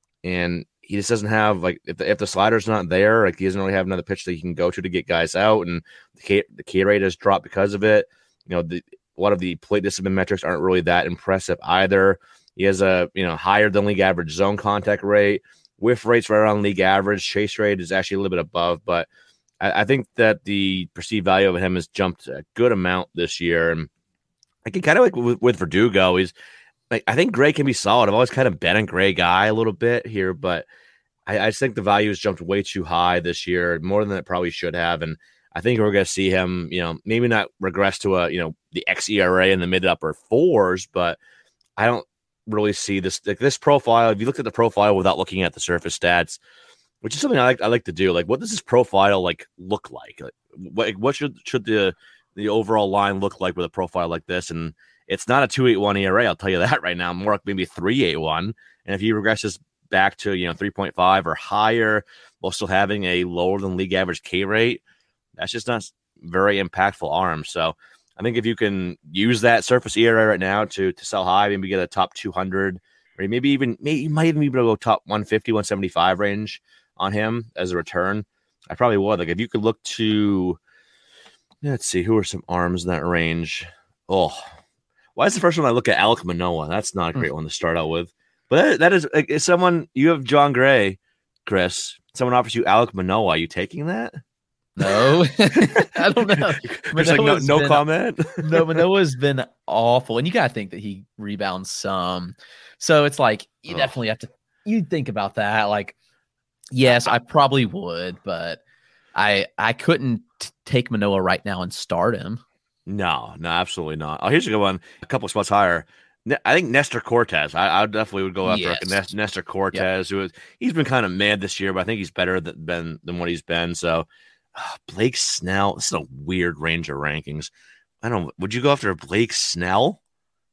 and he just doesn't have, like, if the slider's not there, like, he doesn't really have another pitch that he can go to get guys out, and the K rate has dropped because of it. A lot of the plate discipline metrics aren't really that impressive either. He has a higher than league average zone contact rate. Whiff rate's right around league average. Chase rate is actually a little bit above, but I think that the perceived value of him has jumped a good amount this year. And I can kind of like with Verdugo, he's like, I think Gray can be solid. I've always kind of been a Gray guy a little bit here, but I just think the value has jumped way too high this year, more than it probably should have. And I think we're going to see him, maybe not regress to the xERA in the mid to upper fours, but I don't really see this profile. If you look at the profile without looking at the surface stats, which is something I like to do, like, what does this profile look like? What should the overall line look like with a profile like this? And it's not a 2.81 ERA, I'll tell you that right now. More like maybe 3.81. And if he regresses back to 3.5 or higher while still having a lower than league average K rate, that's just not very impactful arm. So I think if you can use that surface ERA right now to sell high, maybe get a top 200, or you might even be able to go top 150, 175 range on him as a return, I probably would. Like, if you could look to, let's see, who are some arms in that range? Oh, why is the first one I look at Alek Manoah? That's not a great one to start out with. But that is, like, if someone, you have Jon Gray, Chris, someone offers you Alek Manoah, are you taking that?
No, I don't know.
Like no comment.
No, Manoah's been awful, and you gotta think that he rebounds some. So it's like you definitely have to. You think about that. Like, yes, I probably would, but I couldn't take Manoah right now and start him.
No, absolutely not. Oh, here's a good one. A couple of spots higher. I think Nestor Cortez. I definitely would go after like Nestor Cortez, he's been kind of mad this year, but I think he's better than what he's been. So. Blake Snell. This is a weird range of rankings. I don't. Would you go after Blake Snell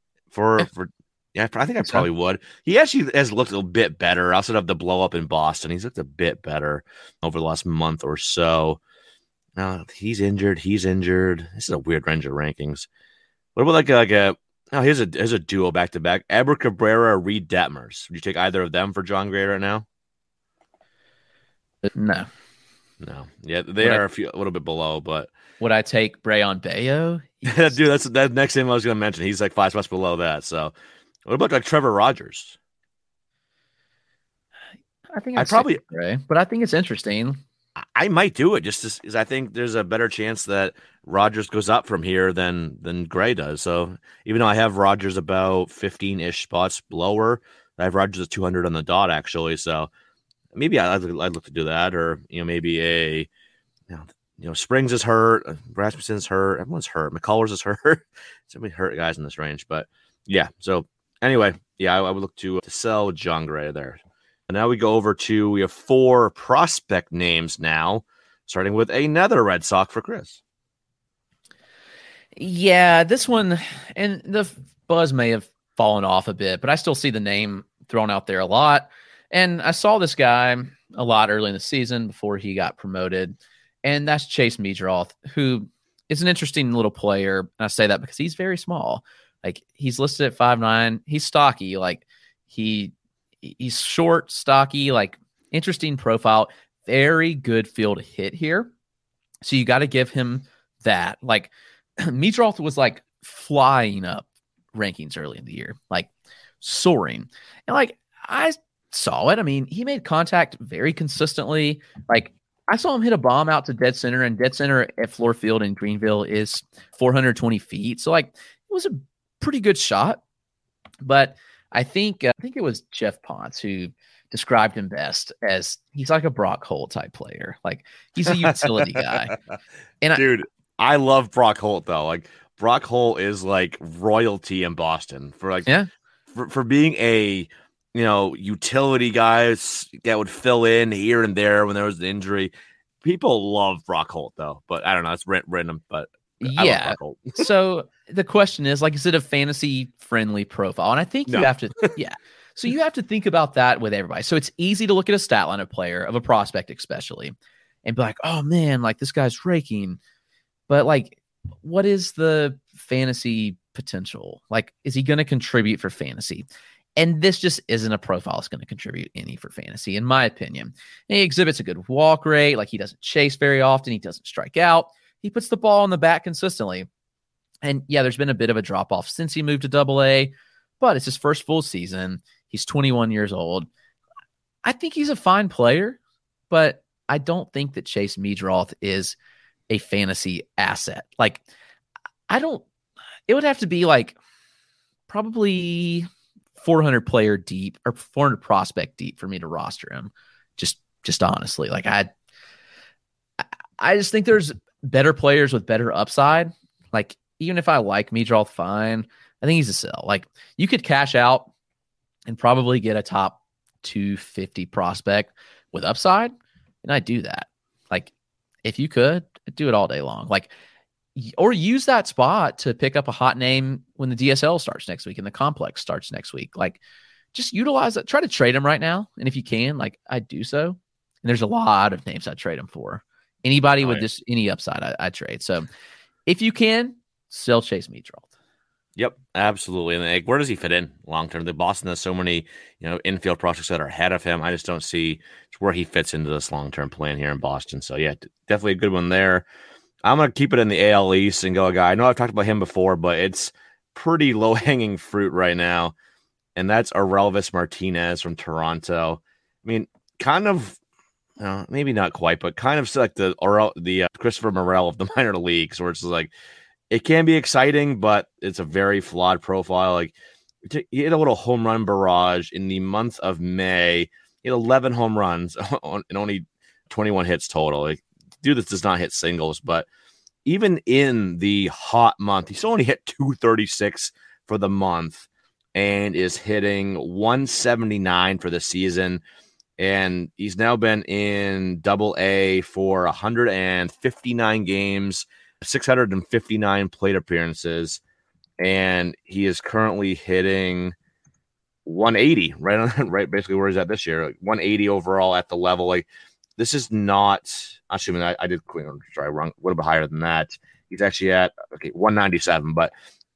for? Yeah, I think I probably would. He actually has looked a bit better outside of the blow up in Boston. He's looked a bit better over the last month or so. Now he's injured. This is a weird range of rankings. What about like a? Oh, here's a duo back to back. Eber Cabrera, Reed Detmers. Would you take either of them for Jon Gray right now? No. Yeah, they are a little bit below, but
would I take Brayan Bello?
Dude, that's that next name I was going to mention. He's like 5 spots below that. So, what about like Trevor Rogers?
I think I'd probably Gray, but I think it's interesting.
I might do it just because I think there's a better chance that Rogers goes up from here than Gray does. So, even though I have Rogers about 15-ish spots lower, I have Rogers at 200 on the dot actually. So. Maybe I'd look to do that, or maybe Springs is hurt, Rasmussen's hurt, everyone's hurt, McCullers is hurt. So many hurt guys in this range, but yeah. So anyway, I would look to sell Jon Gray there. And now we go over to we have 4 prospect names now, starting with another Red Sox for Chris.
Yeah, this one, and the buzz may have fallen off a bit, but I still see the name thrown out there a lot. And I saw this guy a lot early in the season before he got promoted, and that's Chase Meadroth, who is an interesting little player. And I say that because he's very small. Like, he's listed at 5'9". He's stocky. Like, he's short, stocky, like, interesting profile. Very good field hit here. So you got to give him that. Like, Meadroth was like flying up rankings early in the year, like soaring. And like, I saw it. I mean, he made contact very consistently. Like, I saw him hit a bomb out to dead center, and dead center at Fluor Field in Greenville is 420 feet. So like, it was a pretty good shot. But I think it was Jeff Ponce who described him best as he's like a Brock Holt type player. Like, he's a utility guy. And
dude, I love Brock Holt though. Like, Brock Holt is like royalty in Boston for like for being a utility guys that would fill in here and there when there was an injury. People love Brock Holt though, but I don't know. It's random, but I love Brock Holt.
So the question is, like, is it a fantasy friendly profile? And I think you have to, So you have to think about that with everybody. So it's easy to look at a stat line of player, of a prospect especially, and be like, oh man, like this guy's raking. But like, what is the fantasy potential. Like, is he going to contribute for fantasy? And this just isn't a profile that's going to contribute any for fantasy, in my opinion. And he exhibits a good walk rate. Like, he doesn't chase very often. He doesn't strike out. He puts the ball in the bat consistently. And yeah, there's been a bit of a drop off since he moved to Double-A, but it's his first full season. He's 21 years old. I think he's a fine player, but I don't think that Chase Meadroth is a fantasy asset. Like, it would have to be like probably 400 player deep or 400 prospect deep for me to roster him. Just honestly, like I just think there's better players with better upside. Like, even if I like Meadroth, fine, I think he's a sell. Like, you could cash out and probably get a top 250 prospect with upside, and I'd do that. Like, if you could, I'd do it all day long. Like, or use that spot to pick up a hot name when the DSL starts next week and the complex starts next week. Like, just utilize that. Try to trade him right now, and if you can, like, I'd do so. And there's a lot of names I'd trade him for. Anybody with just any upside, I trade. So if you can, sell Chase Meadroth.
Yep, absolutely. And like, where does he fit in long term? The Boston has so many, infield prospects that are ahead of him. I just don't see where he fits into this long term plan here in Boston. So yeah, definitely a good one there. I'm gonna keep it in the AL East and go a guy. I know I've talked about him before, but it's pretty low hanging fruit right now, and that's Aurelvis Martinez from Toronto. I mean, kind of. Maybe not quite, but kind of like the Christopher Morel of the minor leagues, where it's like it can be exciting, but it's a very flawed profile. Like, he hit a little home run barrage in the month of May. He had 11 home runs and only 21 hits total. Like, dude, this does not hit singles, but even in the hot month, he's only hit 236 for the month and is hitting 179 for the season. And he's now been in Double-A for 159 games, 659 plate appearances, and he is currently hitting 180, right basically where he's at this year, like 180 overall at the level. Like, this is not. Actually, I did try wrong, a little bit higher than that. He's actually at 197, but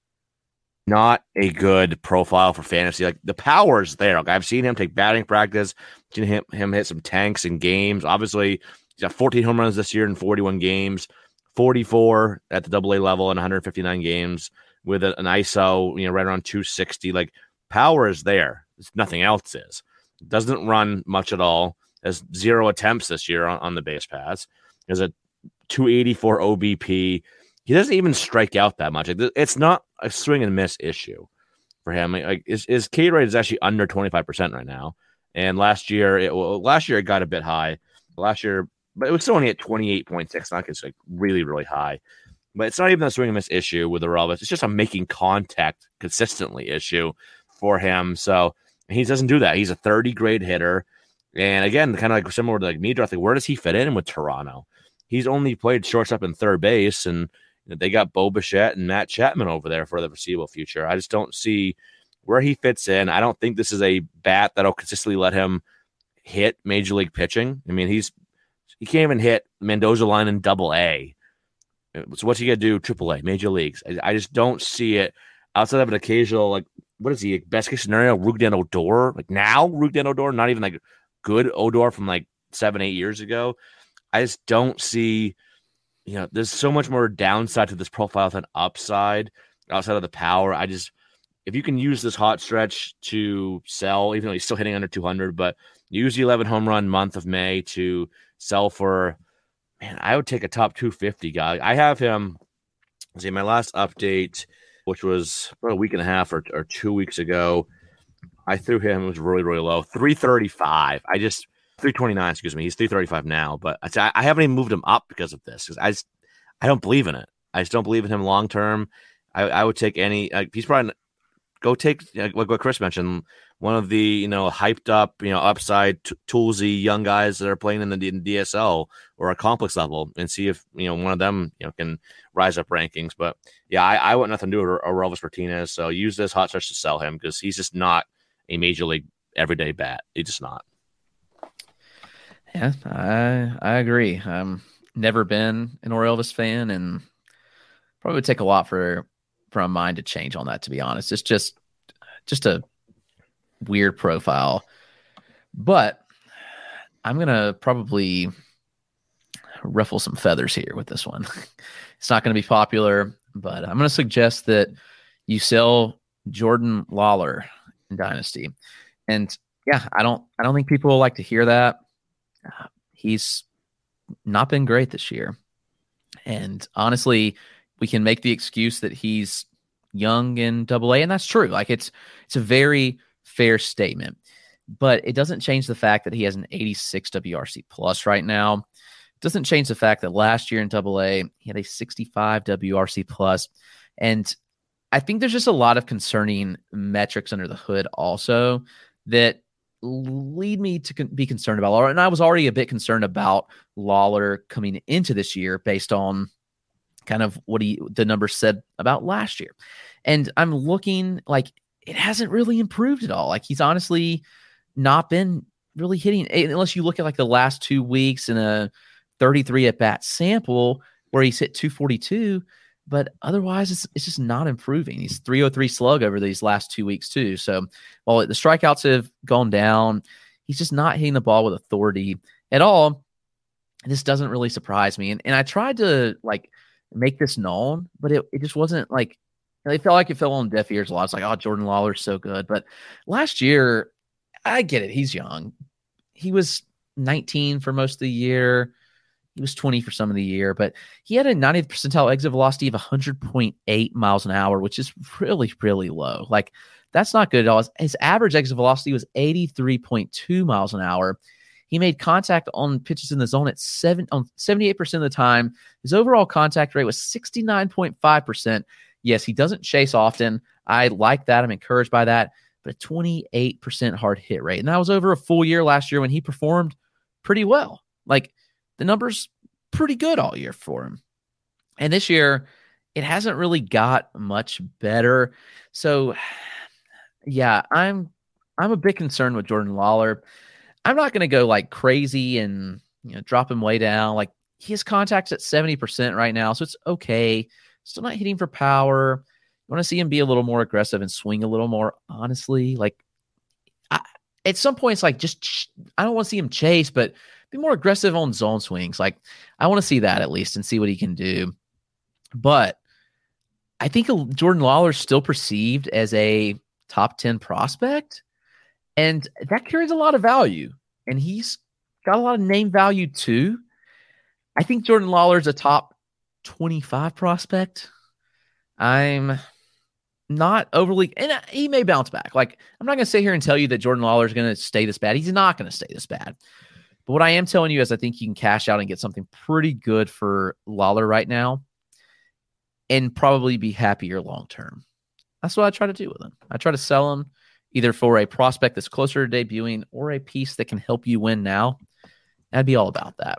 not a good profile for fantasy. Like, the power's there. Like, I've seen him take batting practice, seen him hit some tanks in games. Obviously, he's got 14 home runs this year in 41 games, 44 at the Double-A level in 159 games with an ISO, right around 260. Like, power is there. Nothing else is. Doesn't run much at all. Has 0 attempts this year on the base paths. Has a 284 OBP. He doesn't even strike out that much. It's not a swing and miss issue for him. Like, his K rate is actually under 25% right now. And last year it got a bit high. But it was still only at 28.6. Not it's like really, really high. But it's not even a swing and miss issue with Aurelvis. It's just a making contact consistently issue for him. So he doesn't do that. He's a 30 grade hitter. And again, kind of like similar to like Meadroth, where does he fit in with Toronto? He's only played shortstop and third base, and they got Bo Bichette and Matt Chapman over there for the foreseeable future. I just don't see where he fits in. I don't think this is a bat that'll consistently let him hit major league pitching. I mean, he can't even hit Mendoza line in Double-A. So what's he gonna do? Triple-A, major leagues. I just don't see it outside of an occasional, like, what is he? Best case scenario, Rougned Odor. Like, now Rougned Odor, not even like good Odor from like 7-8 years ago. I just don't see, there's so much more downside to this profile than upside outside of the power. If you can use this hot stretch to sell, even though he's still hitting under 200, but use the 11 home run month of May to sell for, man, I would take a top 250 guy. I have him, my last update, which was about a week and a half or 2 weeks ago, I threw him, it was really, really low, 335. 329, excuse me. He's 335 now, but I haven't even moved him up because of this. Because I don't believe in it. I just don't believe in him long term. I would take he's probably go take like what Chris mentioned, one of the hyped up upside toolsy young guys that are playing in the DSL or a complex level and see if one of them can rise up rankings. But yeah, I want nothing to do with Aurelvis Martinez. So use this hot stretch to sell him because he's just not a major league everyday bat. He's just not.
Yeah, I agree. Never been an Aurelvis fan, and probably would take a lot for for a mind to change on that, to be honest. It's just a weird profile. But I'm going to probably ruffle some feathers here with this one. It's not going to be popular, but I'm going to suggest that you sell Jordan Lawler in Dynasty. And yeah, I don't think people will like to hear that. He's not been great this year. And honestly, we can make the excuse that he's young in AA, and that's true. Like it's a very fair statement, but it doesn't change the fact that he has an 86 WRC plus right now. It doesn't change the fact that last year in AA, he had a 65 WRC plus. And I think there's just a lot of concerning metrics under the hood also that lead me to be concerned about Lawler. And I was already a bit concerned about Lawler coming into this year based on kind of what the numbers said about last year. And I'm looking like it hasn't really improved at all. Like he's honestly not been really hitting, unless you look at like the last 2 weeks in a 33 at bat sample where he's hit 242. But otherwise, it's just not improving. He's 303 slug over these last 2 weeks too. So while the strikeouts have gone down, he's just not hitting the ball with authority at all. This doesn't really surprise me. And I tried to like make this known, but it just wasn't like, it felt like it fell on deaf ears a lot. It's like, oh, Jordan Lawler's so good. But last year, I get it. He's young. He was 19 for most of the year. He was 20 for some of the year, but he had a 90th percentile exit velocity of 100.8 miles an hour, which is really, really low. Like that's not good at all. His average exit velocity was 83.2 miles an hour. He made contact on pitches in the zone on 78% of the time. His overall contact rate was 69.5%. Yes, he doesn't chase often. I like that. I'm encouraged by that. But a 28% hard hit rate. And that was over a full year last year when he performed pretty well. Like the numbers pretty good all year for him. And this year, it hasn't really got much better. So, yeah, I'm a bit concerned with Jordan Lawler. I'm not going to go like crazy and drop him way down. Like his contact's at 70% right now, so it's okay. Still not hitting for power. You want to see him be a little more aggressive and swing a little more honestly. Like at some points, like I don't want to see him chase, but be more aggressive on zone swings. Like I want to see that at least and see what he can do. But I think Jordan Lawler is still perceived as a top 10 prospect, and that carries a lot of value. And he's got a lot of name value too. I think Jordan Lawler is a top 25 prospect. I'm not overly, and he may bounce back. Like I'm not going to sit here and tell you that Jordan Lawler is going to stay this bad. He's not going to stay this bad. But what I am telling you is I think you can cash out and get something pretty good for Lawler right now and probably be happier long-term. That's what I try to do with him. I try to sell him either for a prospect that's closer to debuting or a piece that can help you win now. I'd be all about that.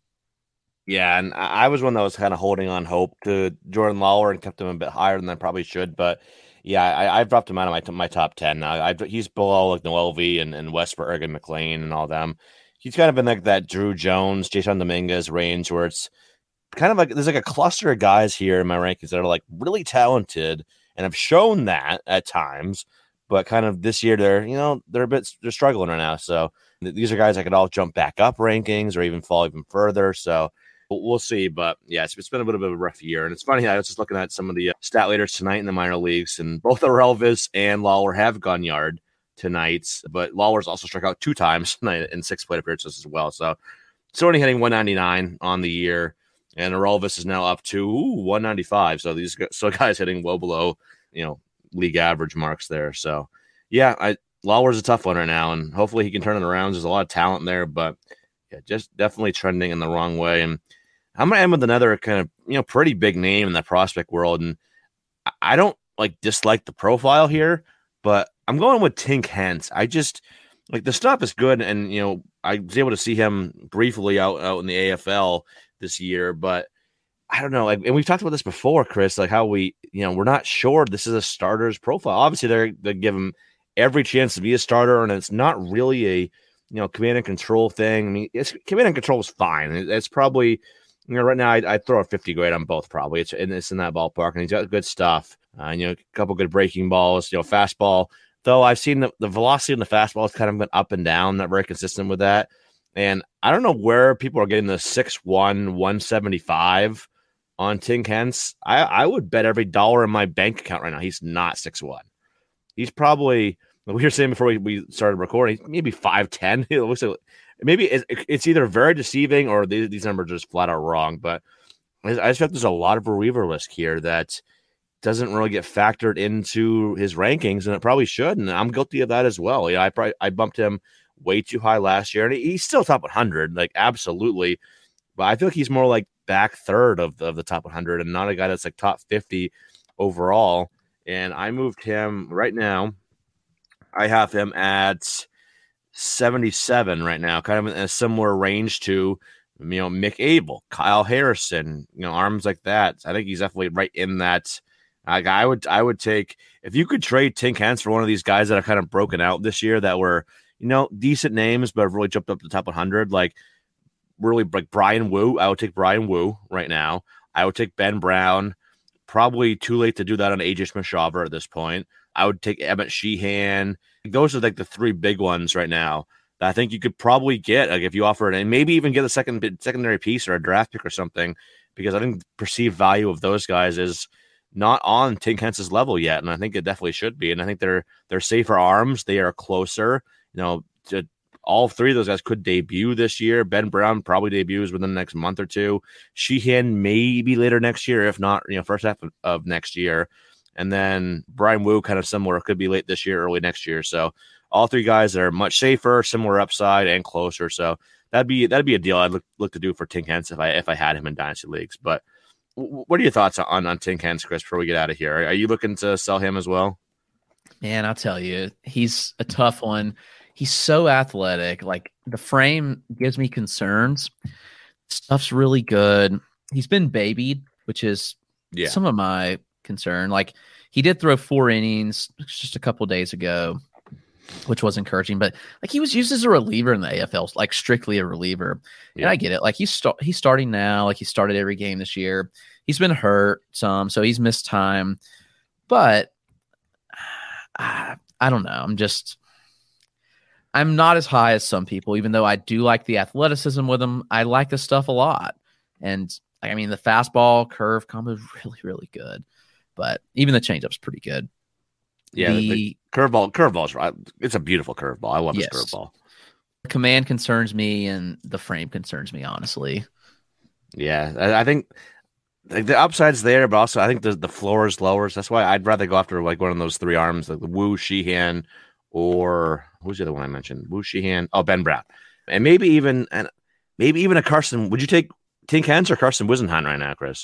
Yeah, and I was one that was kind of holding on hope to Jordan Lawler and kept him a bit higher than I probably should. But yeah, I've dropped him out of my top 10 now. He's below like Noelvi and Westberg and McLean and all them. He's kind of been like that Drew Jones, Jason Dominguez range where it's kind of like there's like a cluster of guys here in my rankings that are like really talented and have shown that at times, but kind of this year they're struggling right now. So these are guys that could all jump back up rankings or even fall even further. So we'll see. But yeah, it's been a little bit of a rough year. And it's funny, I was just looking at some of the stat leaders tonight in the minor leagues, and both Orelvis and Lawler have gone yard tonight, but Lawler's also struck out 2 times tonight in 6 plate appearances as well. So it's only hitting 199 on the year, and Orelvis is now up to 195. So these guys hitting well below, league average marks there. So yeah, Lawler's a tough one right now, and hopefully he can turn it around. There's a lot of talent there, but yeah, just definitely trending in the wrong way. And I'm gonna end with another kind of pretty big name in the prospect world, and I don't dislike the profile here, but I'm going with Tink Hence. I just the stuff is good, and I was able to see him briefly out in the AFL this year, but I don't know. And we've talked about this before, Chris, how we're not sure this is a starter's profile. Obviously, they give him every chance to be a starter, and it's not really a command and control thing. I mean, command and control is fine. It's probably Right now I'd throw a 50 grade on both probably. It's in that ballpark, and he's got good stuff. A couple good breaking balls, fastball. Though I've seen the velocity in the fastball has kind of been up and down, not very consistent with that. And I don't know where people are getting the 6'1", 175 on Tink Hence. I would bet every dollar in my bank account right now he's not 6'1". He's probably, we were saying before we started recording, maybe 5'10". It looks like maybe it's either very deceiving or these numbers are just flat out wrong. But I just feel like there's a lot of reliever risk here that doesn't really get factored into his rankings, and it probably should. And I'm guilty of that as well. I bumped him way too high last year, and he's still top 100, like absolutely. But I feel like he's more like back third of the top 100, and not a guy that's like top 50 overall. And I moved him right now. I have him at 77 right now, kind of in a similar range to Mick Abel, Kyle Harrison, arms like that. I think he's definitely right in that. I would take, if you could trade Tink Hence for one of these guys that are kind of broken out this year that were, decent names, but have really jumped up to the top 100, like Brian Wu. I would take Brian Wu right now. I would take Ben Brown. Probably too late to do that on AJ Smith-Shawver at this point. I would take Emmett Sheehan. Those are like the three big ones right now that I think you could probably get, like if you offer it, and maybe even get a secondary piece or a draft pick or something, because I think the perceived value of those guys is not on Tink Hence's level yet, and I think it definitely should be. And I think they're safer arms. They are closer. All three of those guys could debut this year. Ben Brown probably debuts within the next month or two. Sheehan maybe later next year, if not, first half of next year. And then Brian Wu, kind of similar, could be late this year, early next year. So all three guys are much safer, similar upside, and closer. So that'd be a deal I'd look to do for Tink Hence if I had him in dynasty leagues. But what are your thoughts on Tink Hence, Chris, before we get out of here? Are you looking to sell him as well?
Man, I'll tell you, he's a tough one. He's so athletic. Like, the frame gives me concerns. Stuff's really good. He's been babied, which is some of my concern. Like, he did throw 4 innings just a couple days ago, which was encouraging. But like, he was used as a reliever in the AFL, like strictly a reliever. Yeah. And I get it. Like, he's starting now. Like, he started every game this year. He's been hurt some, so he's missed time. But I don't know. I'm not as high as some people, even though I do like the athleticism with him. I like the stuff a lot. And I mean, the fastball curve combo is really, really good. But even the changeup's pretty good.
Yeah, the curveball's right. It's a beautiful curveball. I love this curveball.
The command concerns me, and the frame concerns me, honestly.
Yeah, I think the upside's there, but also I think the floor is lower. So that's why I'd rather go after like one of those 3 arms, like the Wu, Sheehan, or who's the other one I mentioned? Wu, Sheehan, Ben Brown, and maybe even a Carson. Would you take Tink Hence or Carson Whisenhunt right now, Chris?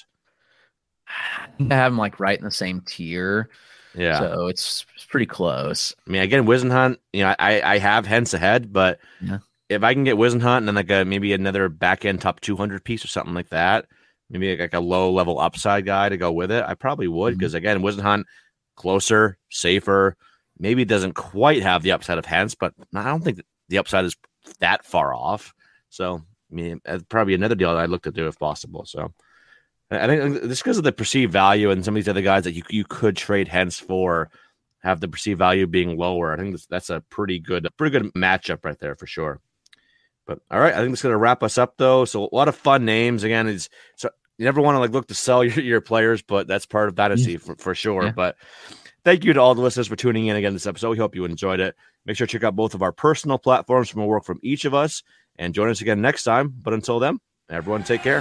I have them like right in the same tier.
Yeah.
So it's pretty close.
I mean, again, Whisenhunt, I have Hence ahead, but if I can get Whisenhunt and then like maybe another back end top 200 piece or something like that, maybe like a low level upside guy to go with it, I probably would. Because again, Whisenhunt, closer, safer, maybe it doesn't quite have the upside of Hence, but I don't think the upside is that far off. So, I mean, probably another deal that I'd look to do if possible. So, I think just because of the perceived value and some of these other guys that you could trade Hence for have the perceived value being lower. I think that's a pretty good matchup right there for sure. But all right, I think that's going to wrap us up though. So a lot of fun names. Again, so you never want to look to sell your players, but that's part of dynasty for sure. Yeah. But thank you to all the listeners for tuning in again this episode. We hope you enjoyed it. Make sure to check out both of our personal platforms for more work from each of us, and join us again next time. But until then, everyone take care.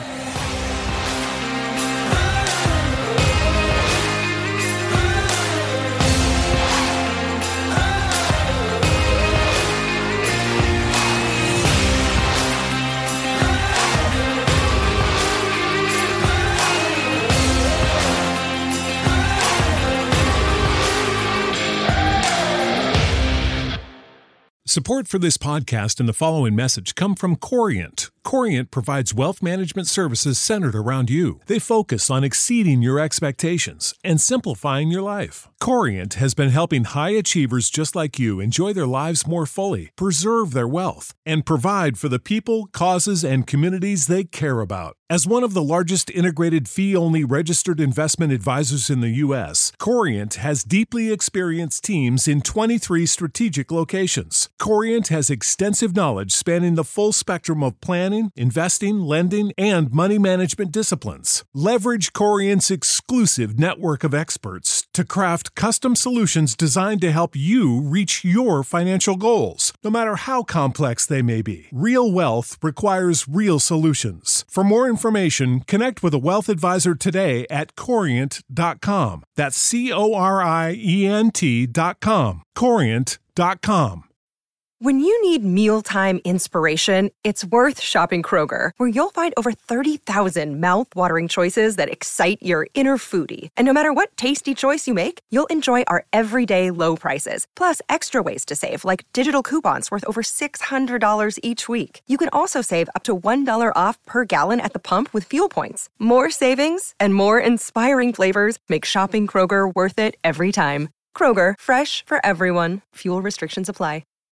Support for this podcast and the following message come from Corient. Corient provides wealth management services centered around you. They focus on exceeding your expectations and simplifying your life. Corient has been helping high achievers just like you enjoy their lives more fully, preserve their wealth, and provide for the people, causes, and communities they care about. As one of the largest integrated fee-only registered investment advisors in the U.S., Corient has deeply experienced teams in 23 strategic locations. Corient has extensive knowledge spanning the full spectrum of planning, investing, lending, and money management disciplines. Leverage Corient's exclusive network of experts to craft custom solutions designed to help you reach your financial goals, no matter how complex they may be. Real wealth requires real solutions. For more information, connect with a wealth advisor today at Corient.com. That's Corient.com. Corient.com.
When you need mealtime inspiration, it's worth shopping Kroger, where you'll find over 30,000 mouth-watering choices that excite your inner foodie. And no matter what tasty choice you make, you'll enjoy our everyday low prices, plus extra ways to save, like digital coupons worth over $600 each week. You can also save up to $1 off per gallon at the pump with fuel points. More savings and more inspiring flavors make shopping Kroger worth it every time. Kroger, fresh for everyone. Fuel restrictions apply.